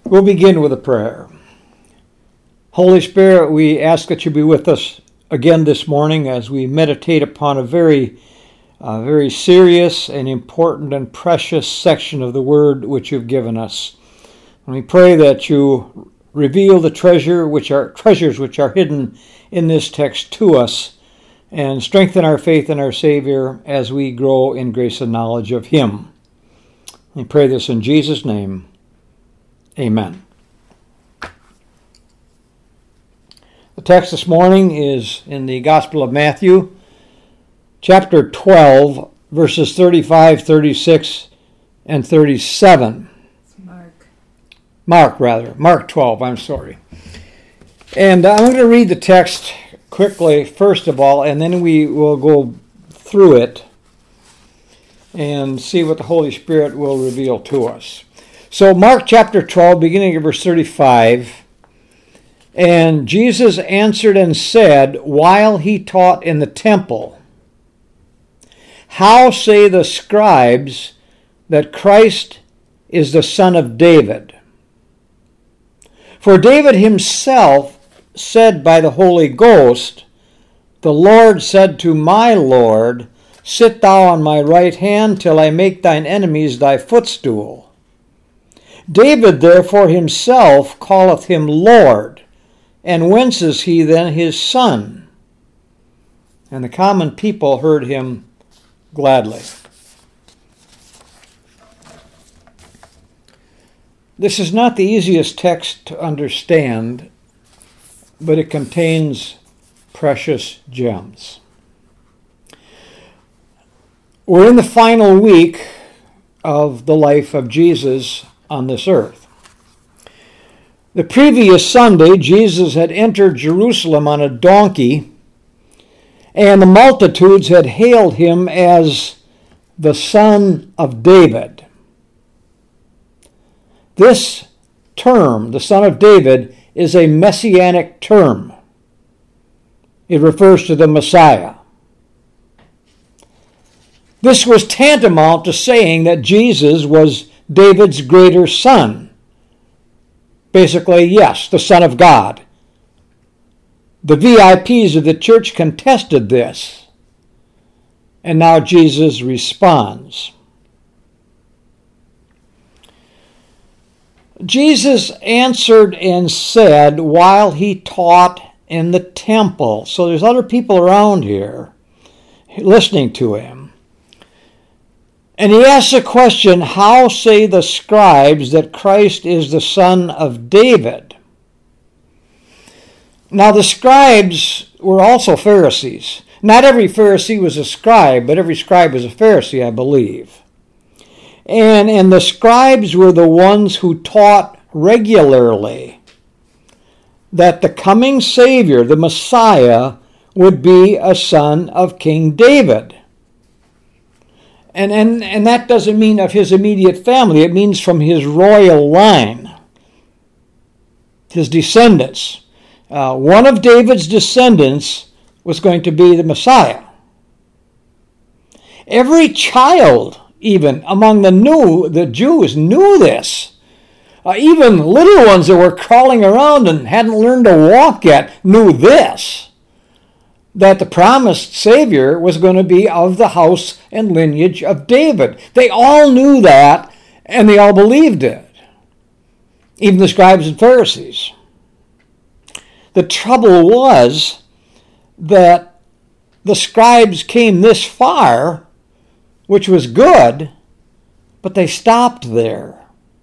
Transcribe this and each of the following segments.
We'll begin with a prayer. Holy Spirit, we ask that you be with us again this morning as we meditate upon a very serious and important and precious section of the Word which you've given us. And we pray that you reveal the treasures which are hidden in this text to us, and strengthen our faith in our Savior as we grow in grace and knowledge of Him. We pray this in Jesus' name. Amen. The text this morning is in the Gospel of Matthew, chapter 12, verses 35, 36, and 37. Mark 12, I'm sorry. And I'm going to read the text quickly, first of all, and then we will go through it and see what the Holy Spirit will reveal to us. So Mark chapter 12, beginning of verse 35, "And Jesus answered and said, while he taught in the temple, How say the scribes that Christ is the son of David? For David himself said by the Holy Ghost, The Lord said to my Lord, Sit thou on my right hand till I make thine enemies thy footstool. David therefore himself calleth him Lord, and whence is he then his son? And the common people heard him gladly." This is not the easiest text to understand, but it contains precious gems. We're in the final week of the life of Jesus on this earth. The previous Sunday, Jesus had entered Jerusalem on a donkey, and the multitudes had hailed him as the Son of David. This term, the Son of David, is a messianic term. It refers to the Messiah. This was tantamount to saying that Jesus was David's greater son. Basically, yes, the Son of God. The VIPs of the church contested this, and now Jesus responds. Jesus answered and said while he taught in the temple. So there's other people around here listening to him. And he asks the question, how say the scribes that Christ is the son of David? Now the scribes were also Pharisees. Not every Pharisee was a scribe, but every scribe was a Pharisee, I believe. And the scribes were the ones who taught regularly that the coming Savior, the Messiah, would be a son of King David. And that doesn't mean of his immediate family. It means from his royal line, his descendants. One of David's descendants was going to be the Messiah. Every child, even among the Jews, knew this. Even little ones that were crawling around and hadn't learned to walk yet knew this, that the promised Savior was going to be of the house and lineage of David. They all knew that, and they all believed it, even the scribes and Pharisees. The trouble was that the scribes came this far, which was good, but they stopped there.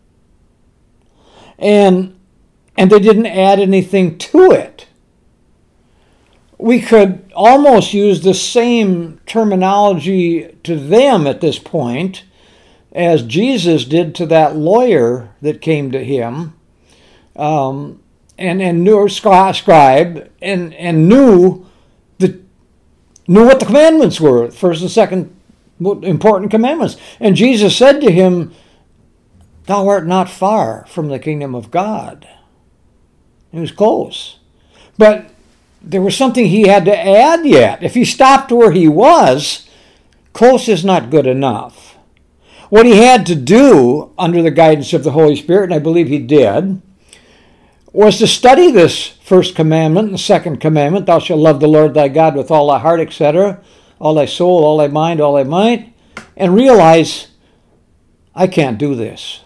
And they didn't add anything to it. We could almost use the same terminology to them at this point as Jesus did to that lawyer that came to him, and knew scribe and knew what the commandments were, first and second important commandments. And Jesus said to him, "Thou art not far from the kingdom of God." He was close, but there was something he had to add yet. If he stopped where he was, close is not good enough. What he had to do under the guidance of the Holy Spirit, and I believe he did, was to study this first commandment and the second commandment, thou shalt love the Lord thy God with all thy heart, etc., all thy soul, all thy mind, all thy might, and realize, I can't do this.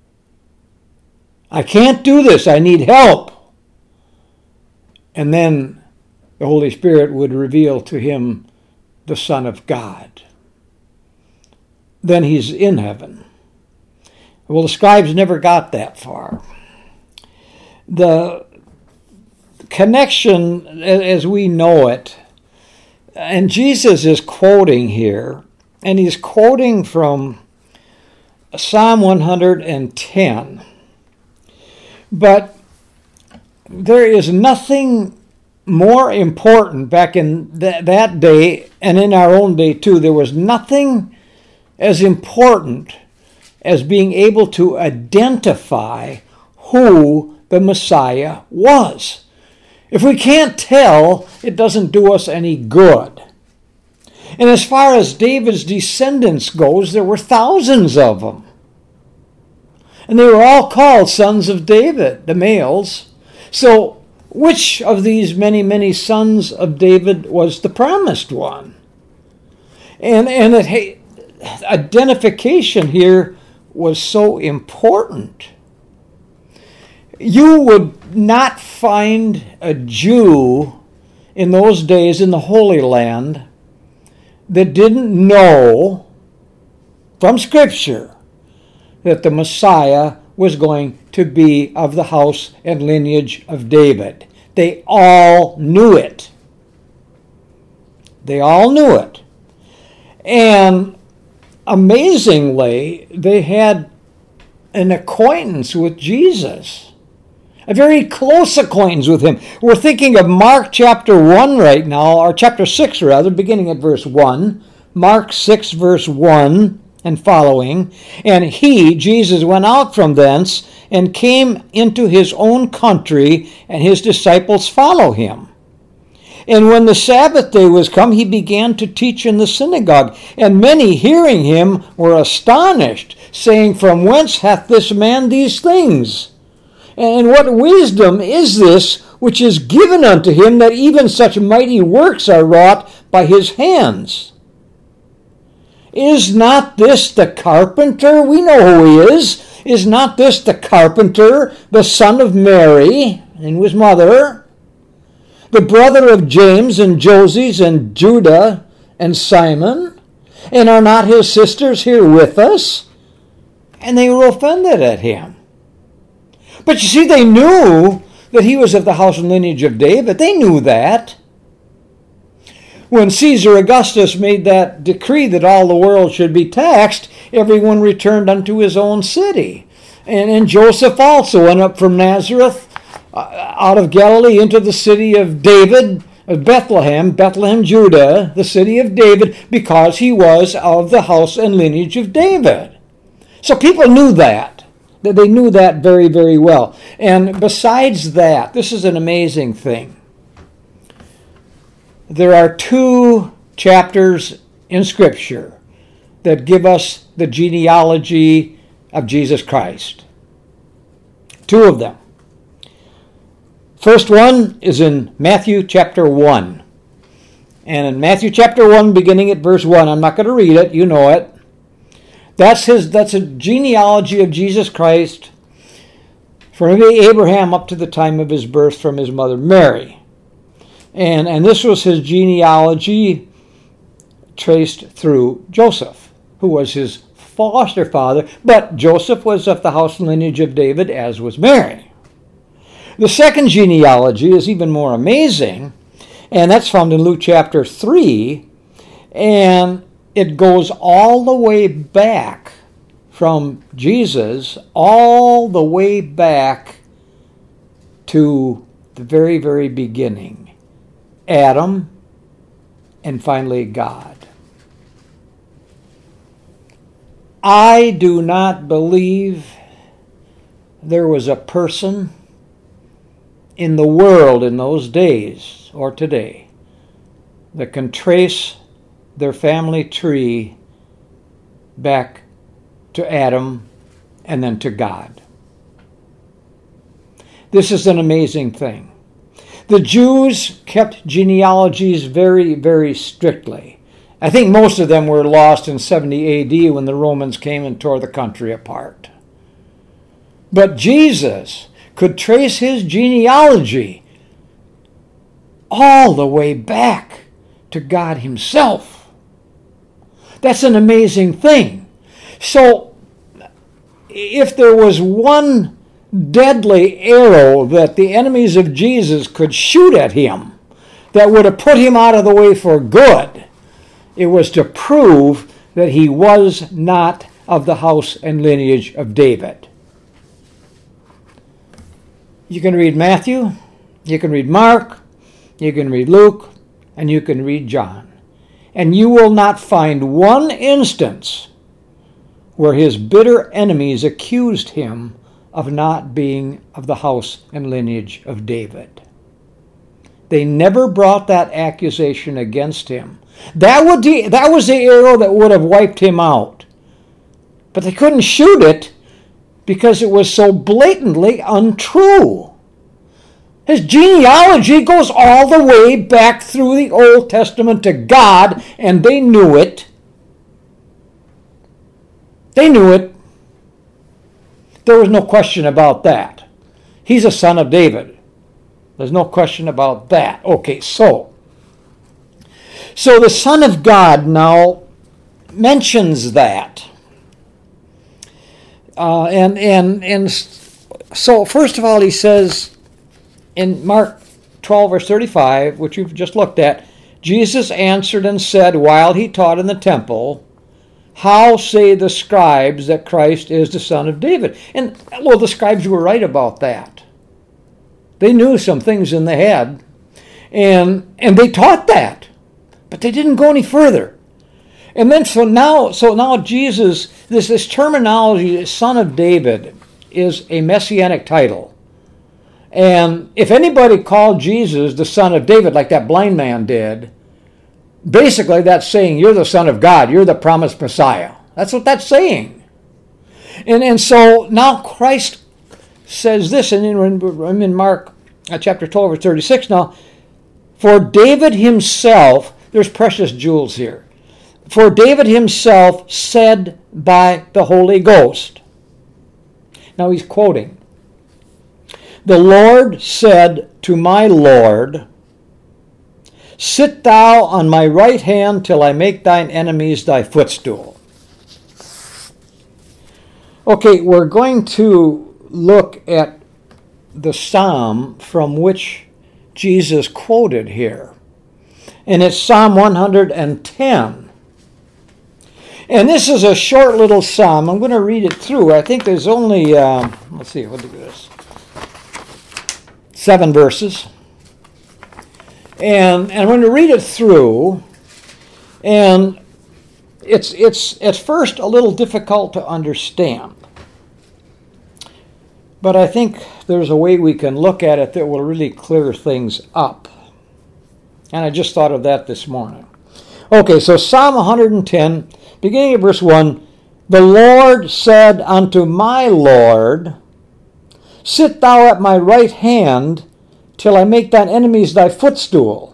I can't do this. I need help. And then the Holy Spirit would reveal to him the Son of God. Then he's in heaven. Well, the scribes never got that far. The connection as we know it, and Jesus is quoting here, and he's quoting from Psalm 110. But there is nothing more important back in that day, and in our own day too. There was nothing as important as being able to identify who the Messiah was. If we can't tell, it doesn't do us any good. And as far as David's descendants goes, there were thousands of them. And they were all called sons of David, the males. So which of these many, many sons of David was the promised one? And identification here was so important. You would not find a Jew in those days in the Holy Land that didn't know from Scripture that the Messiah was going to be of the house and lineage of David. They all knew it. They all knew it. And amazingly, they had an acquaintance with Jesus. A very close acquaintance with him. We're thinking of Mark chapter 1 right now, or chapter 6 rather, beginning at verse 1. Mark 6 verse 1 and following. And he, Jesus, went out from thence and came into his own country, and his disciples follow him. And when the Sabbath day was come, he began to teach in the synagogue. And many hearing him were astonished, saying, From whence hath this man these things? And what wisdom is this which is given unto him, that even such mighty works are wrought by his hands? Is not this the carpenter? We know who he is. Is not this the carpenter, the son of Mary, and his mother, the brother of James and Joses and Judah and Simon? And are not his sisters here with us? And they were offended at him. But you see, they knew that he was of the house and lineage of David. They knew that. When Caesar Augustus made that decree that all the world should be taxed, everyone returned unto his own city. And Joseph also went up from Nazareth out of Galilee into the city of David, of Bethlehem, Judah, the city of David, because he was of the house and lineage of David. So people knew that. They knew that very, very well. And besides that, this is an amazing thing. There are 2 chapters in Scripture that give us the genealogy of Jesus Christ. 2 of them. First one is in Matthew chapter 1. And in Matthew chapter 1, beginning at verse 1, I'm not going to read it, you know it. That's a genealogy of Jesus Christ from Abraham up to the time of his birth from his mother Mary. And this was his genealogy traced through Joseph, who was his foster father, but Joseph was of the house and lineage of David, as was Mary. The second genealogy is even more amazing, and that's found in Luke chapter 3, and it goes all the way back from Jesus, all the way back to the very, very beginning. Adam, and finally God. I do not believe there was a person in the world in those days or today that can trace their family tree back to Adam and then to God. This is an amazing thing. The Jews kept genealogies very, very strictly. I think most of them were lost in 70 A.D. when the Romans came and tore the country apart. But Jesus could trace his genealogy all the way back to God himself. That's an amazing thing. So, if there was one deadly arrow that the enemies of Jesus could shoot at him that would have put him out of the way for good, it was to prove that he was not of the house and lineage of David. You can read Matthew, you can read Mark, you can read Luke, and you can read John. And you will not find one instance where his bitter enemies accused him of not being of the house and lineage of David. They never brought that accusation against him. That was the arrow that would have wiped him out. But they couldn't shoot it because it was so blatantly untrue. His genealogy goes all the way back through the Old Testament to God, and they knew it. They knew it. There was no question about that. He's a son of David. There's no question about that. Okay, so the Son of God now mentions that. And so first of all, he says in Mark 12, verse 35, which we've just looked at, Jesus answered and said while he taught in the temple, "How say the scribes that Christ is the son of David?" And, well, the scribes were right about that. They knew some things in the head, and they taught that, but they didn't go any further. And then so now Jesus, this terminology, son of David, is a messianic title. And if anybody called Jesus the son of David, like that blind man did, basically that's saying you're the son of God, you're the promised Messiah. That's what that's saying. And so now Christ says this, and I'm in Mark chapter 12, verse 36 now, for David himself, there's precious jewels here, for David himself said by the Holy Ghost. Now he's quoting. The Lord said to my Lord, sit thou on my right hand till I make thine enemies thy footstool. Okay, we're going to look at the psalm from which Jesus quoted here. And it's Psalm 110. And this is a short little psalm. I'm going to read it through. I think there's only, let's see, what is this? 7 verses. And I'm going to read it through. And it's at first a little difficult to understand. But I think there's a way we can look at it that will really clear things up. And I just thought of that this morning. Okay, so Psalm 110, beginning of verse 1, the Lord said unto my Lord, sit thou at my right hand till I make thine enemies thy footstool.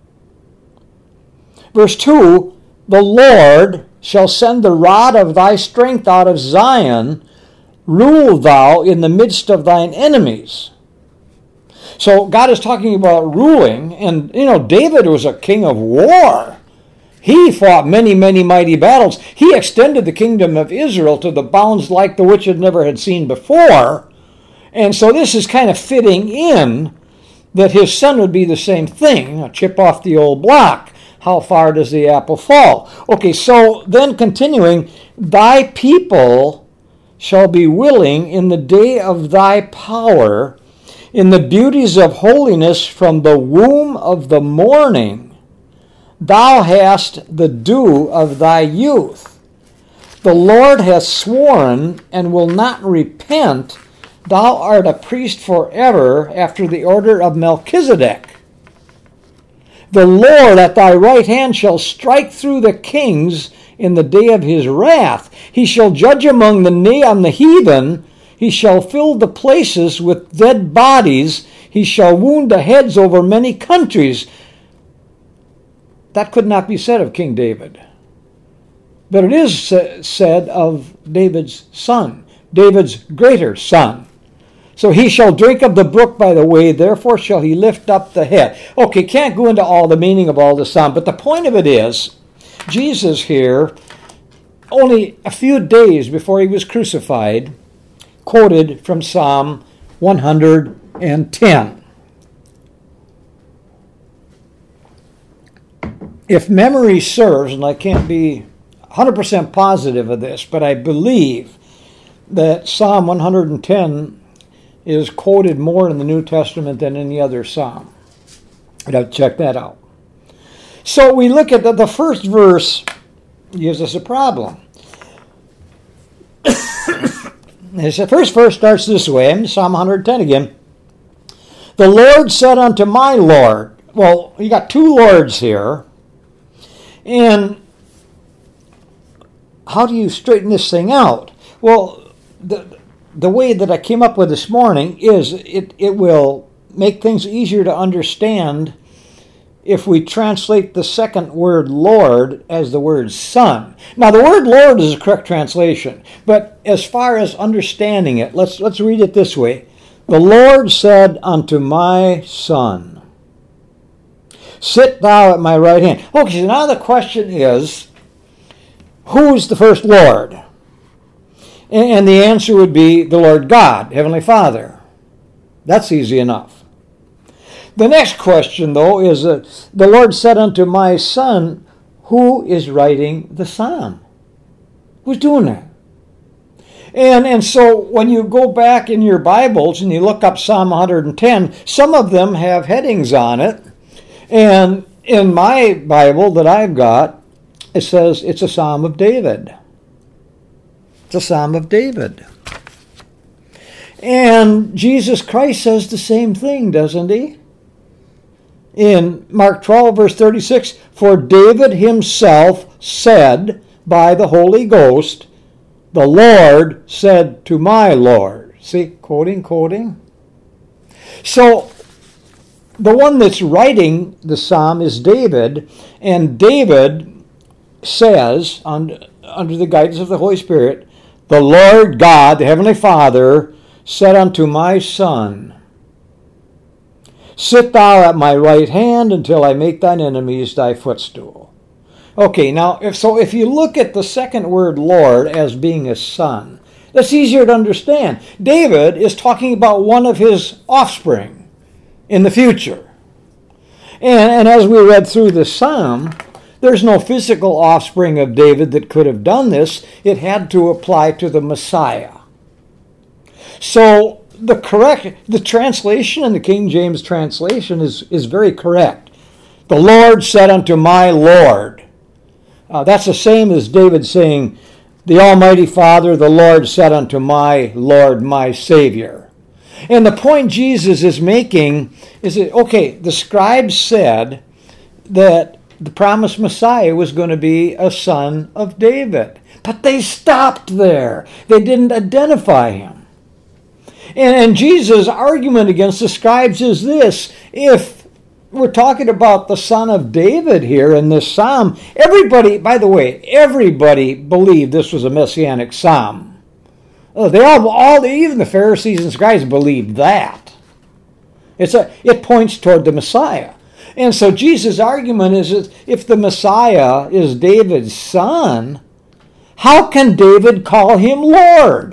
Verse 2, the Lord shall send the rod of thy strength out of Zion, rule thou in the midst of thine enemies. So God is talking about ruling, and David was a king of war. He fought many, many mighty battles. He extended the kingdom of Israel to the bounds like the which it never had seen before. And so this is kind of fitting in that his son would be the same thing, a chip off the old block. How far does the apple fall? Okay, so then continuing, thy people shall be willing in the day of thy power, in the beauties of holiness from the womb of the morning. Thou hast the dew of thy youth. The Lord hath sworn and will not repent. Thou art a priest forever after the order of Melchizedek. The Lord at thy right hand shall strike through the kings in the day of his wrath. He shall judge among the heathen. He shall fill the places with dead bodies. He shall wound the heads over many countries. That could not be said of King David. But it is said of David's son, David's greater son. So he shall drink of the brook by the way, therefore shall he lift up the head. Okay, can't go into all the meaning of all the psalm, but the point of it is, Jesus here, only a few days before he was crucified, quoted from Psalm 110. If memory serves, and I can't be 100% positive of this, but I believe that Psalm 110 is quoted more in the New Testament than any other psalm. I'd have to check that out. So we look at the first verse gives us a problem. The first verse starts this way, Psalm 110 again. The Lord said unto my Lord. Well, you got two Lords here. And how do you straighten this thing out? Well, the way that I came up with this morning is it will make things easier to understand if we translate the second word Lord as the word Son. Now, the word Lord is a correct translation, but as far as understanding it, let's read it this way. The Lord said unto my Son, sit thou at my right hand. Okay, so now the question is, who's the first Lord? And the answer would be the Lord God, Heavenly Father. That's easy enough. The next question, though, is the Lord said unto my Son, who is writing the psalm? Who's doing that? And so when you go back in your Bibles and you look up Psalm 110, some of them have headings on it. And in my Bible that I've got, it says it's a Psalm of David. It's a Psalm of David. And Jesus Christ says the same thing, doesn't he? In Mark 12, verse 36, for David himself said by the Holy Ghost, the Lord said to my Lord. See, quoting. So, the one that's writing the psalm is David, and David says, under the guidance of the Holy Spirit, the Lord God, the Heavenly Father, said unto my Son, sit thou at my right hand until I make thine enemies thy footstool. Okay, now, if you look at the second word Lord as being a son, that's easier to understand. David is talking about one of his offspring in the future. And as we read through the psalm, there's no physical offspring of David that could have done this. It had to apply to the Messiah. So the translation in the King James translation is very correct. The Lord said unto my Lord. That's the same as David saying, the Almighty Father, the Lord said unto my Lord, my Savior. And the point Jesus is making is that, okay, the scribes said that the promised Messiah was going to be a son of David. But they stopped there. They didn't identify him. And Jesus' argument against the scribes is this. If we're talking about the son of David here in this psalm, everybody, by the way, everybody believed this was a messianic psalm. Even the Pharisees and scribes believed that. It points toward the Messiah. And so Jesus' argument is that if the Messiah is David's son, how can David call him Lord?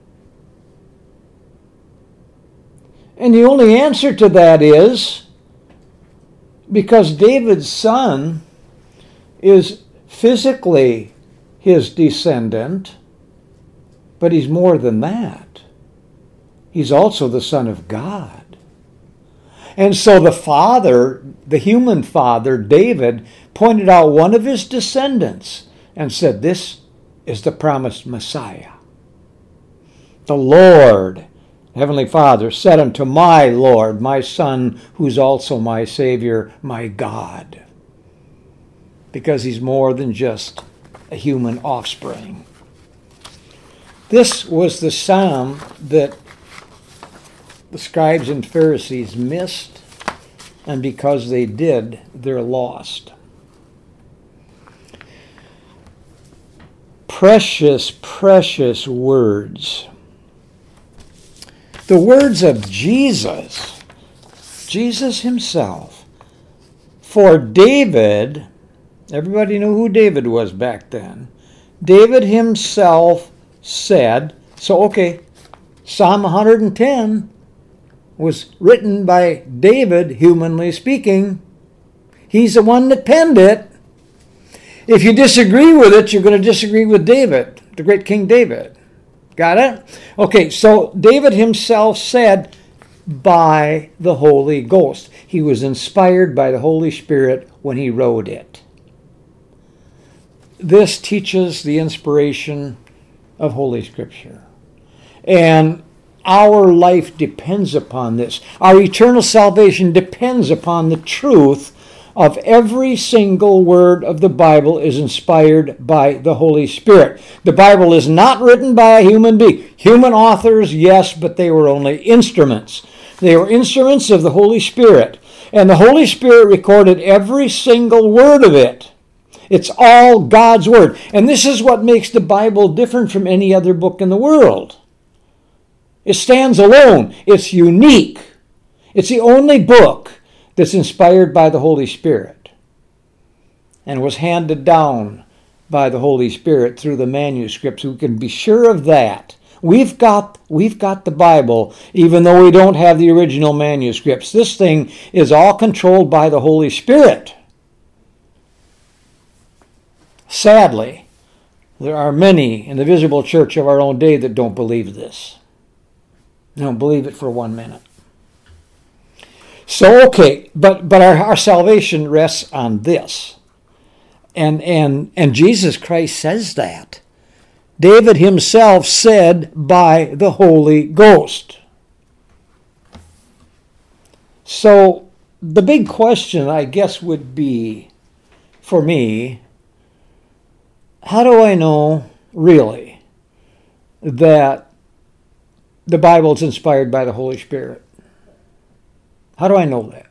And the only answer to that is because David's son is physically his descendant, but he's more than that. He's also the Son of God. And so the father, the human father, David, pointed out one of his descendants and said, this is the promised Messiah. The Lord, Heavenly Father, said unto my Lord, my Son, who's also my Savior, my God. Because he's more than just a human offspring. This was the psalm that the scribes and Pharisees missed, and because they did, they're lost. Precious, precious words. The words of Jesus, Jesus himself. For David, everybody knew who David was back then. David himself said, Psalm 110 was written by David, humanly speaking. He's the one that penned it. If you disagree with it, you're going to disagree with David, the great King David. Got it? Okay, so David himself said, by the Holy Ghost. He was inspired by the Holy Spirit when he wrote it. This teaches the inspiration of Holy Scripture. And our life depends upon this. Our eternal salvation depends upon the truth of every single word of the Bible is inspired by the Holy Spirit. The Bible is not written by a human being. Human authors, yes, but they were only instruments. They were instruments of the Holy Spirit. And the Holy Spirit recorded every single word of it. It's all God's Word. And this is what makes the Bible different from any other book in the world. It stands alone. It's unique. It's the only book that's inspired by the Holy Spirit and was handed down by the Holy Spirit through the manuscripts. We can be sure of that. We've got the Bible, even though we don't have the original manuscripts. This thing is all controlled by the Holy Spirit. Sadly, there are many in the visible church of our own day that don't believe this. They don't believe it for 1 minute. So, but our salvation rests on this. And Jesus Christ says that. David himself said, by the Holy Ghost. So, the big question, I guess, would be, for me, how do I know, really, that the Bible is inspired by the Holy Spirit? How do I know that?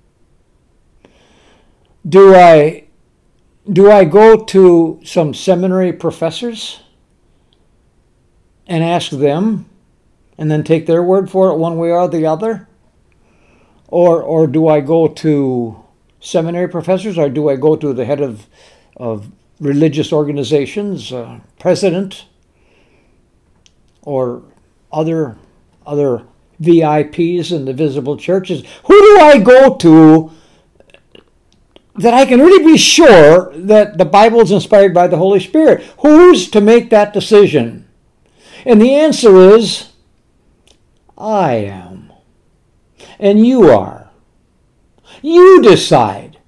Do I go to some seminary professors and ask them and then take their word for it one way or the other? Or do I go to seminary professors, or do I go to the head of religious organizations, president, or other VIPs in the visible churches? Who do I go to that I can really be sure that the Bible is inspired by the Holy Spirit? Who's to make that decision? And the answer is, I am. And you are. You decide.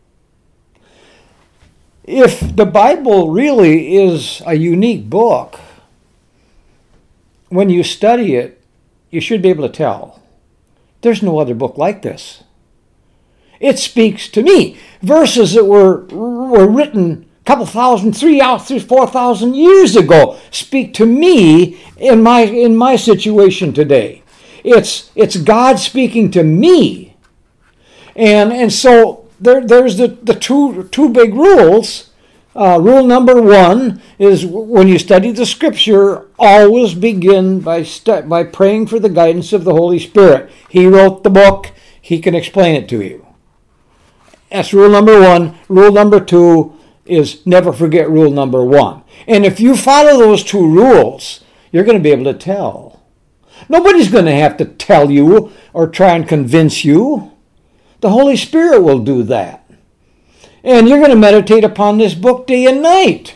If the Bible really is a unique book, when you study it, you should be able to tell. There's no other book like this. It speaks to me. Verses that were written a couple thousand, 4,000 years ago speak to me in my situation today. It's God speaking to me. And so there's the two big rules. Rule number 1 is, when you study the Scripture, always begin by praying for the guidance of the Holy Spirit. He wrote the book. He can explain it to you. That's rule number 1. Rule number 2 is never forget rule number 1. And if you follow those 2 rules, you're going to be able to tell. Nobody's going to have to tell you or try and convince you. The Holy Spirit will do that. And you're going to meditate upon this book day and night.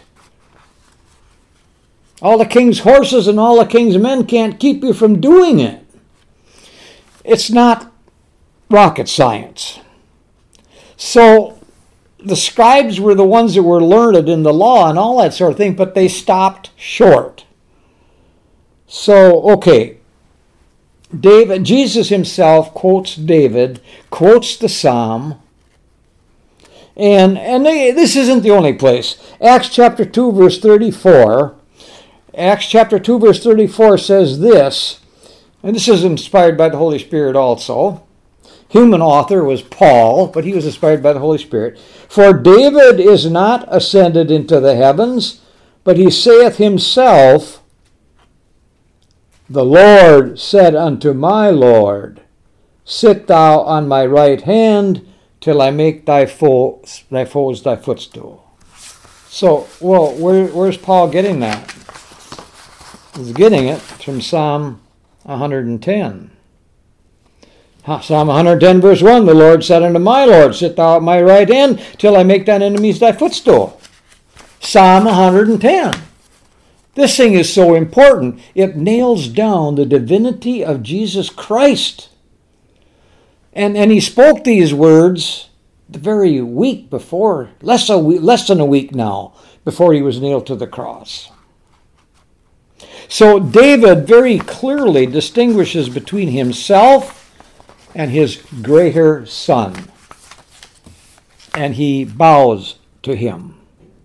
All the king's horses and all the king's men can't keep you from doing it. It's not rocket science. So the scribes were the ones that were learned in the law and all that sort of thing, but they stopped short. So, Jesus himself quotes David, quotes the Psalm, This isn't the only place. Acts chapter 2, verse 34. Acts chapter 2, verse 34 says this, and this is inspired by the Holy Spirit also. Human author was Paul, but he was inspired by the Holy Spirit. For David is not ascended into the heavens, but he saith himself, the Lord said unto my Lord, sit thou on my right hand, till I make thy foes thy footstool. So, well, where's Paul getting that? He's getting it from Psalm 110. Psalm 110, verse 1, the Lord said unto my Lord, sit thou at my right hand, till I make thine enemies thy footstool. Psalm 110. This thing is so important. It nails down the divinity of Jesus Christ. And he spoke these words the very week before, less than a week now, before he was nailed to the cross. So David very clearly distinguishes between himself and his greater son. And he bows to him.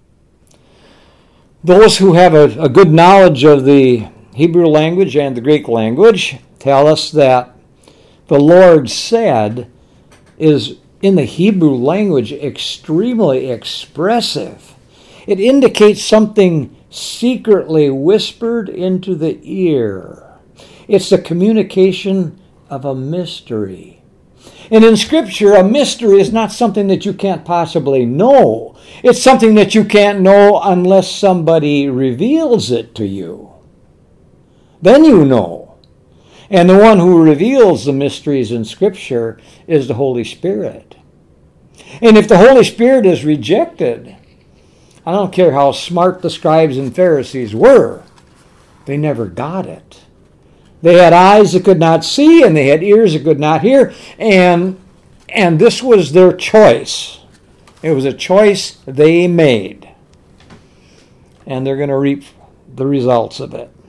Those who have a good knowledge of the Hebrew language and the Greek language tell us that the Lord said is in the Hebrew language extremely expressive. It indicates something secretly whispered into the ear. It's the communication of a mystery. And in Scripture, a mystery is not something that you can't possibly know. It's something that you can't know unless somebody reveals it to you. Then you know. And the one who reveals the mysteries in Scripture is the Holy Spirit. And if the Holy Spirit is rejected, I don't care how smart the scribes and Pharisees were, they never got it. They had eyes that could not see, and they had ears that could not hear, and this was their choice. It was a choice they made. And they're going to reap the results of it.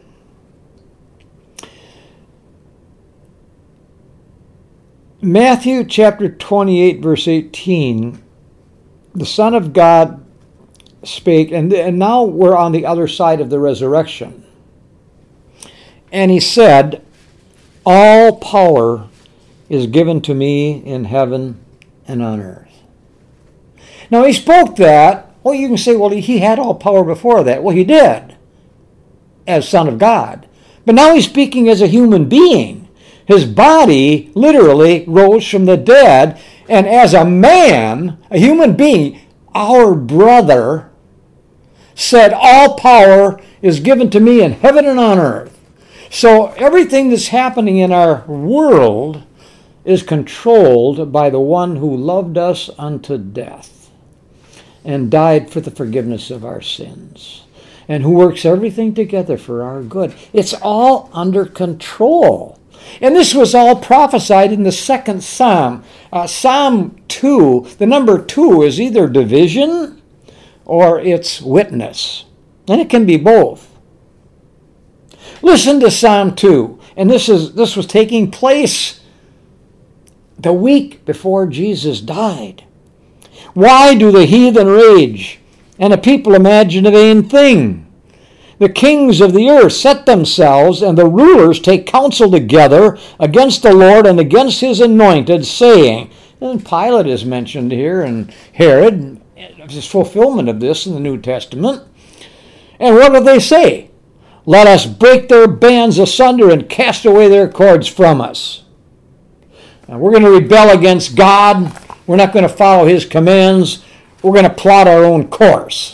Matthew chapter 28, verse 18, the Son of God spake, and now we're on the other side of the resurrection. And he said, all power is given to me in heaven and on earth. Now he spoke that, well, you can say, well, he had all power before that. Well, he did, as Son of God. But now he's speaking as a human being. His body literally rose from the dead, and as a man, a human being, our brother, said, all power is given to me in heaven and on earth. So everything that's happening in our world is controlled by the one who loved us unto death and died for the forgiveness of our sins, and who works everything together for our good. It's all under control. And this was all prophesied in the second Psalm. Psalm 2, the number 2 is either division or it's witness. And it can be both. Listen to Psalm 2. And this was taking place the week before Jesus died. Why do the heathen rage and the people imagine a vain thing? The kings of the earth set themselves, and the rulers take counsel together against the Lord and against his anointed, saying, and Pilate is mentioned here, and Herod, there's fulfillment of this in the New Testament. And what do they say? Let us break their bands asunder and cast away their cords from us. Now, we're going to rebel against God. We're not going to follow his commands. We're going to plot our own course.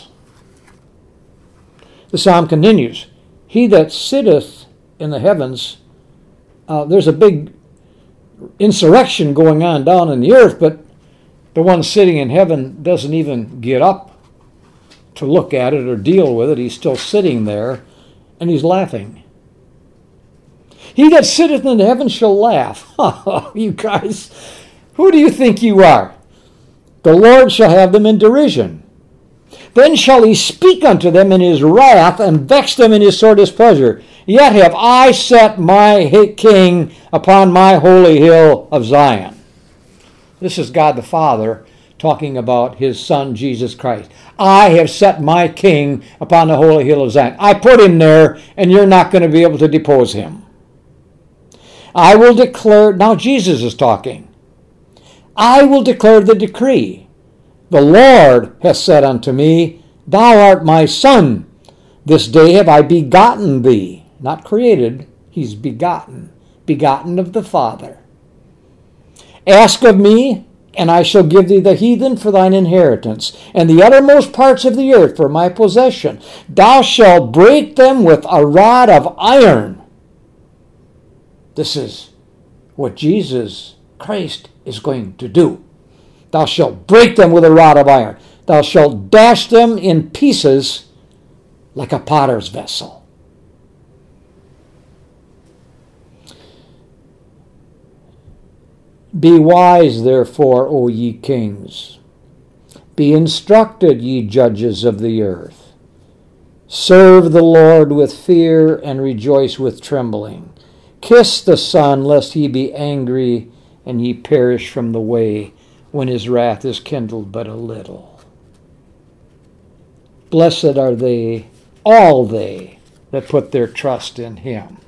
The psalm continues, he that sitteth in the heavens, there's a big insurrection going on down in the earth, but the one sitting in heaven doesn't even get up to look at it or deal with it. He's still sitting there, and he's laughing. He that sitteth in the heavens shall laugh. You guys, who do you think you are? The Lord shall have them in derision. Then shall he speak unto them in his wrath, and vex them in his sore displeasure. Yet have I set my King upon my holy hill of Zion. This is God the Father talking about his son, Jesus Christ. I have set my king upon the holy hill of Zion. I put him there, and you're not going to be able to depose him. I will declare, now Jesus is talking. I will declare the decree. The Lord hath said unto me, Thou art my son. This day have I begotten thee. Not created, he's begotten. Begotten of the Father. Ask of me, and I shall give thee the heathen for thine inheritance, and the uttermost parts of the earth for my possession. Thou shalt break them with a rod of iron. This is what Jesus Christ is going to do. Thou shalt break them with a rod of iron. Thou shalt dash them in pieces like a potter's vessel. Be wise, therefore, O ye kings. Be instructed, ye judges of the earth. Serve the Lord with fear and rejoice with trembling. Kiss the Son, lest he be angry and ye perish from the way, when his wrath is kindled but a little. Blessed are they, all they, that put their trust in him.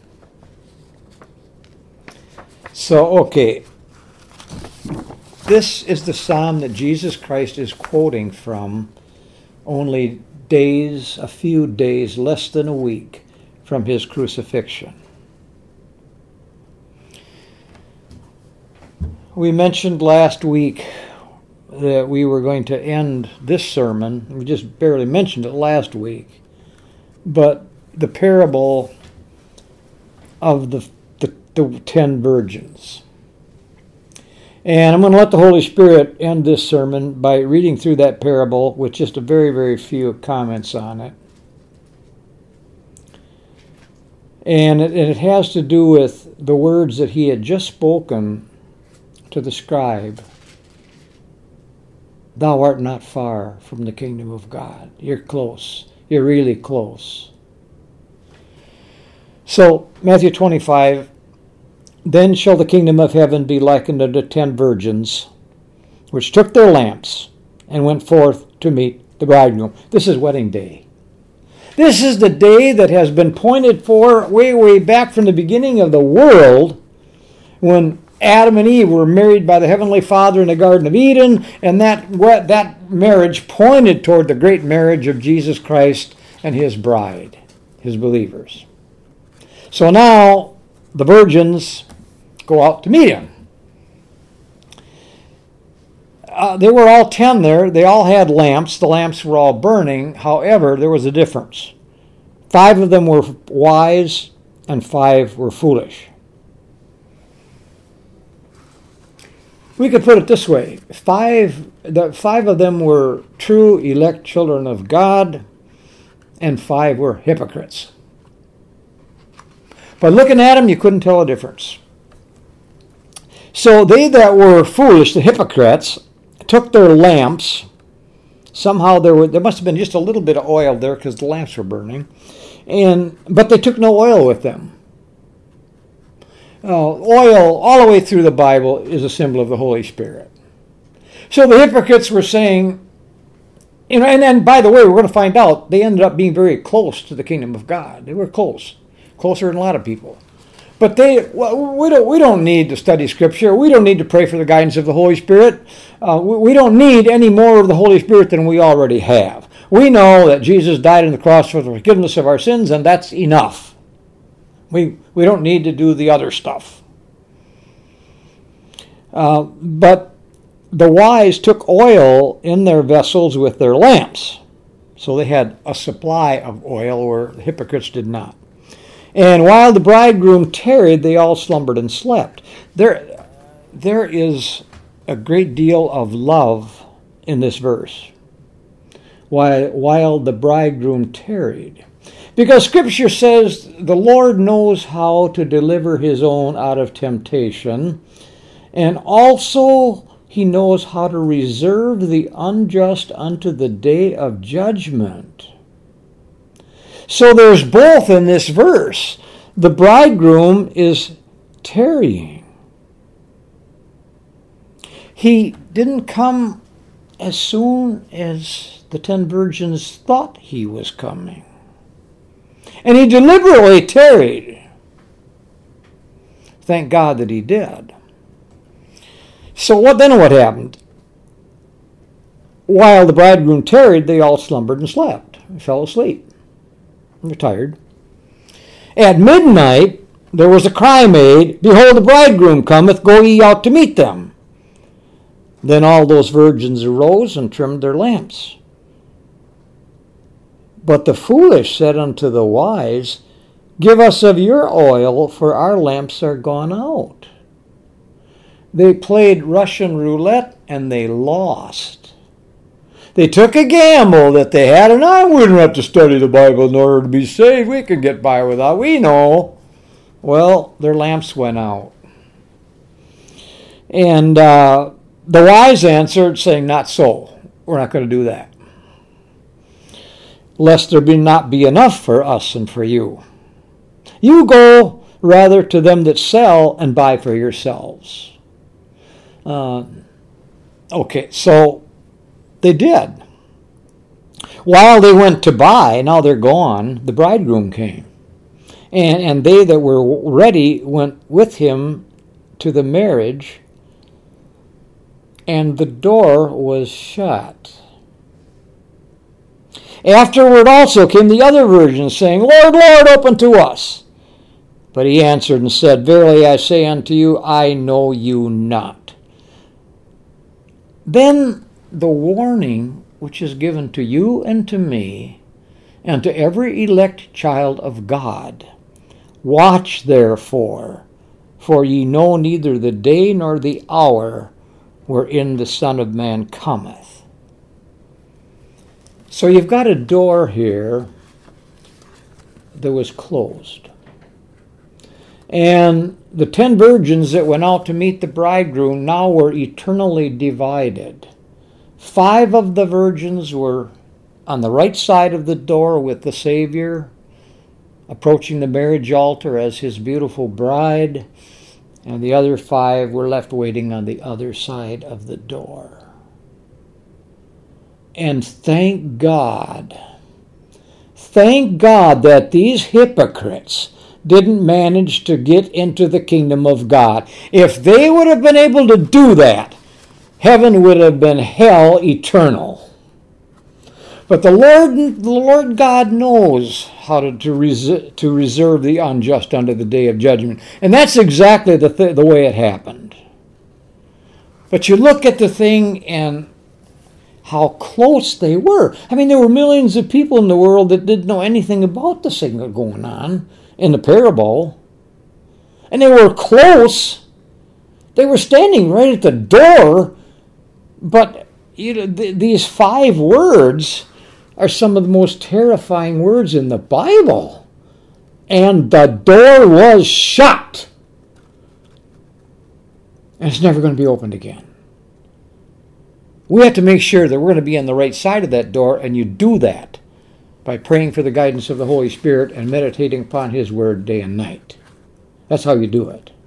So, okay, this is the psalm that Jesus Christ is quoting from only days, a few days, less than a week from his crucifixion. We mentioned last week that we were going to end this sermon. We just barely mentioned it last week. But the parable of the 10 virgins. And I'm going to let the Holy Spirit end this sermon by reading through that parable with just a very, very few comments on it. And it has to do with the words that he had just spoken to the scribe. Thou art not far from the kingdom of God. You're close. You're really close. So, Matthew 25, Then shall the kingdom of heaven be likened unto 10 virgins, which took their lamps and went forth to meet the bridegroom. This is wedding day. This is the day that has been pointed for way, way back from the beginning of the world, when Adam and Eve were married by the Heavenly Father in the Garden of Eden, and that marriage pointed toward the great marriage of Jesus Christ and his bride, his believers. So now the virgins go out to meet him. They were all 10 there. They all had lamps. The lamps were all burning. However, there was a difference. 5 of them were wise and 5 were foolish. We could put it this way. 5 of them were true elect children of God, and 5 were hypocrites. But looking at them, you couldn't tell a difference. So they that were foolish, the hypocrites, took their lamps. Somehow there must have been just a little bit of oil there because the lamps were burning, but they took no oil with them. Oil, all the way through the Bible, is a symbol of the Holy Spirit. So the hypocrites were saying, and then, by the way, we're going to find out, they ended up being very close to the kingdom of God. They were close, closer than a lot of people. But we don't need to study Scripture. We don't need to pray for the guidance of the Holy Spirit. We don't need any more of the Holy Spirit than we already have. We know that Jesus died on the cross for the forgiveness of our sins, and that's enough. We don't need to do the other stuff. But the wise took oil in their vessels with their lamps. So they had a supply of oil where the hypocrites did not. And while the bridegroom tarried, they all slumbered and slept. There is a great deal of love in this verse. While the bridegroom tarried. Because Scripture says the Lord knows how to deliver his own out of temptation, and also he knows how to reserve the unjust unto the day of judgment. So there's both in this verse. The bridegroom is tarrying. He didn't come as soon as the 10 virgins thought he was coming. And he deliberately tarried. Thank God that he did. So what happened? While the bridegroom tarried, they all slumbered and slept, and fell asleep. They're tired. At midnight there was a cry made, Behold, the bridegroom cometh, go ye out to meet them. Then all those virgins arose and trimmed their lamps. But the foolish said unto the wise, Give us of your oil, for our lamps are gone out. They played Russian roulette and they lost. They took a gamble that they had, and I wouldn't have to study the Bible in order to be saved. We can get by without. We know. Well, their lamps went out. And the wise answered, saying, Not so. We're not going to do that. Lest there not be enough for us and for you. You go rather to them that sell and buy for yourselves. Okay, so they did. While they went to buy, now they're gone, the bridegroom came. And they that were ready went with him to the marriage, and the door was shut. Afterward also came the other virgins, saying, Lord, Lord, open to us. But he answered and said, Verily I say unto you, I know you not. Then the warning which is given to you and to me, and to every elect child of God, Watch therefore, for ye know neither the day nor the hour wherein the Son of Man cometh. So you've got a door here that was closed. And the 10 virgins that went out to meet the bridegroom now were eternally divided. 5 of the virgins were on the right side of the door with the Savior, approaching the marriage altar as his beautiful bride, and the other 5 were left waiting on the other side of the door. And thank God that these hypocrites didn't manage to get into the kingdom of God. If they would have been able to do that, heaven would have been hell eternal. But the Lord God knows how to reserve the unjust unto the day of judgment. And that's exactly the way it happened. But you look at the thing and how close they were. I mean, there were millions of people in the world that didn't know anything about the thing going on in the parable. And they were close. They were standing right at the door. But these 5 words are some of the most terrifying words in the Bible. And the door was shut. And it's never going to be opened again. We have to make sure that we're going to be on the right side of that door, and you do that by praying for the guidance of the Holy Spirit and meditating upon His Word day and night. That's how you do it.